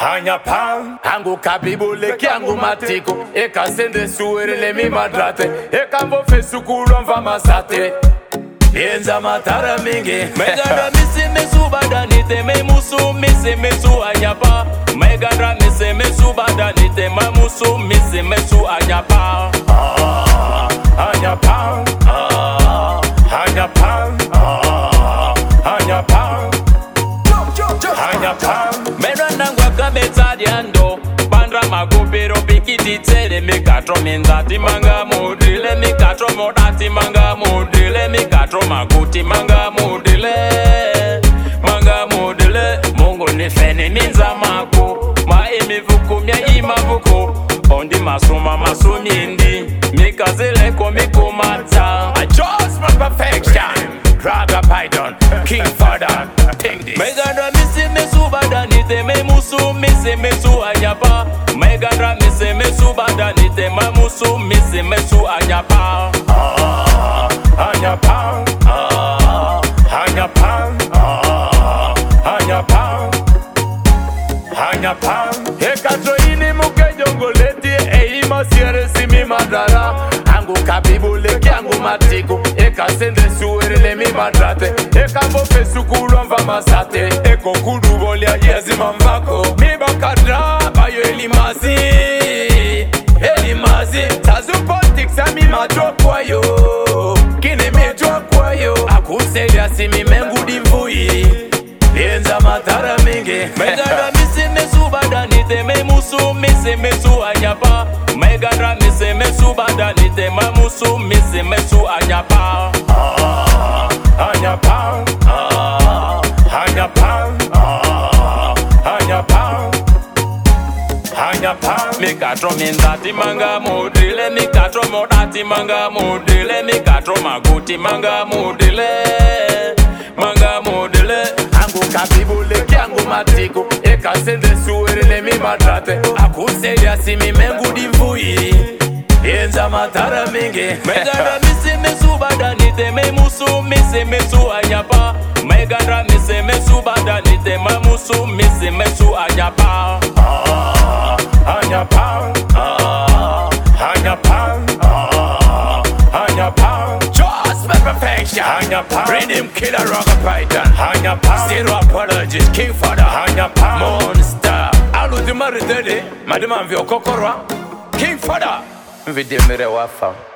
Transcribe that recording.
Hanya pam, angu kabibule kiangu matiko. Eka sende suerele mi madrate. Eka mbofe sukulu mva masate. Yenza matara mingi. Megara misi mesu badanite me musu misi mesu anyapa. Megara misi mesu badanite ma musu misi mesu anyapa. Anyapa, anyapa, anyapa, anyapa. Meranda ngwaka betadiando. Bandra magopero pikiti tere mikatro minzati manga modile mikatro modati manga modile mikatro maguti manga modile Mungu ni fene minza mako ma emivuko mya imavuko ondi masoma masomindi mikazele komiko mata Adjustment perfection. Raga Python, King Father, take this. Megara misi mesu badanite me musu misi mesu anyapa. Megara misi mesu badanite ma musu misi mesu anyapa. Anyapa, anyapa, anyapa, anyapa. Ekato ini muke jongoleti eima siere simi madara. Angu kabibule kiangu matiko. Eka sende suerele mi madrate. Eka mbofe sukulu mva masate. Eko kudu bolia yezi mamvako. Mi bakadra bayo elimazi. Tazu politics a mi madropwa yo. Kine mi dropwa yo. Akuselia simi mengudi mvui. Yenza matara mingi. Megara misi mesu badanite me musu misi mesu anyapa. Megara misi mesu badanite ma musu misi mesu anyapa. Anyapa, anyapa, anyapa, anyapa. Mikatro minzati manga modile mikatro modati manga modile mikatro maguti manga modile Angu kabibule kiangu matiko. Eka sende suerele mi madrate. Akuselia simi mengudi mvui. Yenza matara mingi. Megara misi mesu badanite me musu misi mesu anyapa. Megara misi mesu badanite ma musu misi mesu anyapa. Anyapa, anyapa, anyapa. Just perfection. Anyapa. Rhythm killer rock python. Anyapa. Zero apologies. King Father. Anyapa. Monster. Alu di maridele. Madama vyo kokorwa. King Father. Mvide mere wafa.